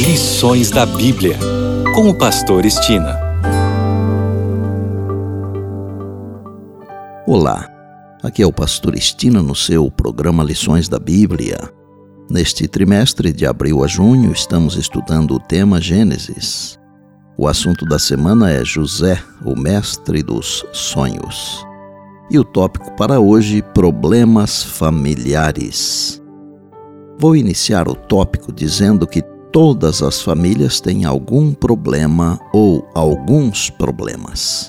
Lições da Bíblia, com o pastor Estina. Olá, aqui é o pastor Estina no seu programa Lições da Bíblia. Neste trimestre de abril a junho estamos estudando o tema Gênesis. O assunto da semana é José, o mestre dos sonhos. E o tópico para hoje, problemas familiares. Vou iniciar o tópico dizendo que todas as famílias têm algum problema ou alguns problemas.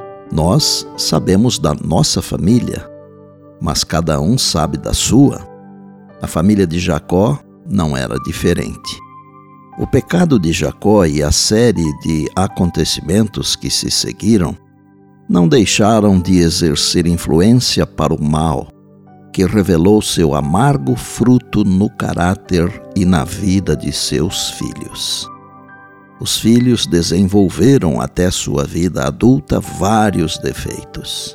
Nós sabemos da nossa família, mas cada um sabe da sua. A família de Jacó não era diferente. O pecado de Jacó e a série de acontecimentos que se seguiram não deixaram de exercer influência para o mal, que revelou seu amargo fruto no caráter e na vida de seus filhos. Os filhos desenvolveram até sua vida adulta vários defeitos.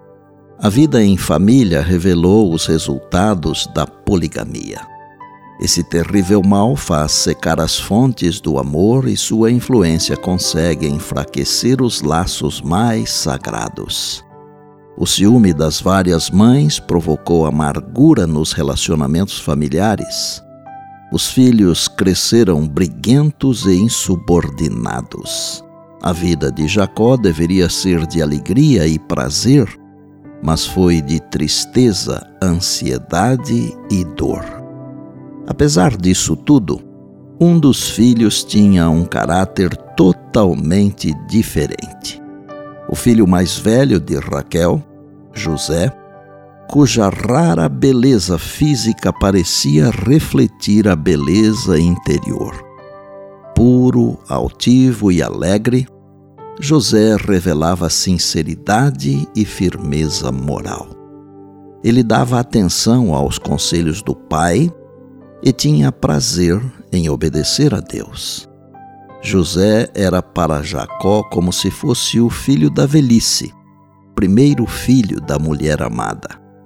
A vida em família revelou os resultados da poligamia. Esse terrível mal faz secar as fontes do amor e sua influência consegue enfraquecer os laços mais sagrados. O ciúme das várias mães provocou amargura nos relacionamentos familiares. Os filhos cresceram briguentos e insubordinados. A vida de Jacó deveria ser de alegria e prazer, mas foi de tristeza, ansiedade e dor. Apesar disso tudo, um dos filhos tinha um caráter totalmente diferente. O filho mais velho de Raquel, José, cuja rara beleza física parecia refletir a beleza interior. Puro, altivo e alegre, José revelava sinceridade e firmeza moral. Ele dava atenção aos conselhos do pai e tinha prazer em obedecer a Deus. José era para Jacó como se fosse o filho da velhice, primeiro filho da mulher amada.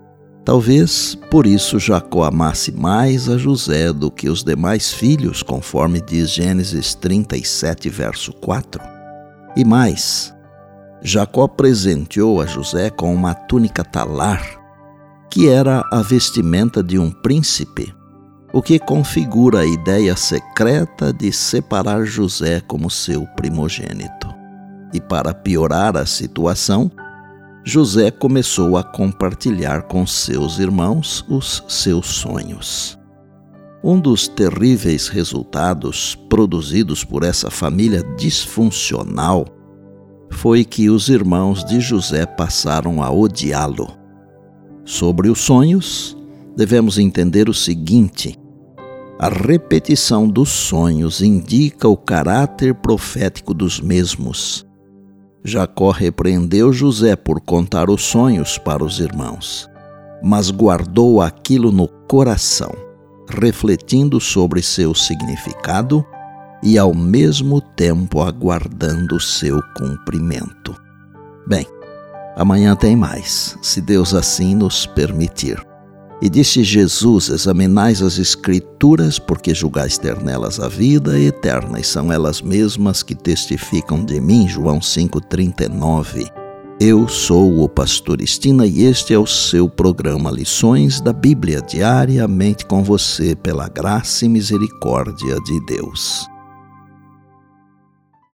Talvez por isso Jacó amasse mais a José do que os demais filhos, conforme diz Gênesis 37, verso 4. E mais, Jacó presenteou a José com uma túnica talar, que era a vestimenta de um príncipe, o que configura a ideia secreta de separar José como seu primogênito. E para piorar a situação, José começou a compartilhar com seus irmãos os seus sonhos. Um dos terríveis resultados produzidos por essa família disfuncional foi que os irmãos de José passaram a odiá-lo. Sobre os sonhos, devemos entender o seguinte: a repetição dos sonhos indica o caráter profético dos mesmos. Jacó repreendeu José por contar os sonhos para os irmãos, mas guardou aquilo no coração, refletindo sobre seu significado e ao mesmo tempo aguardando seu cumprimento. Bem, amanhã tem mais, se Deus assim nos permitir. E disse Jesus: examinais as Escrituras, porque julgais ter nelas a vida eterna, e são elas mesmas que testificam de mim. João 5,39. Eu sou o pastor Estina e este é o seu programa Lições da Bíblia, diariamente com você, pela graça e misericórdia de Deus.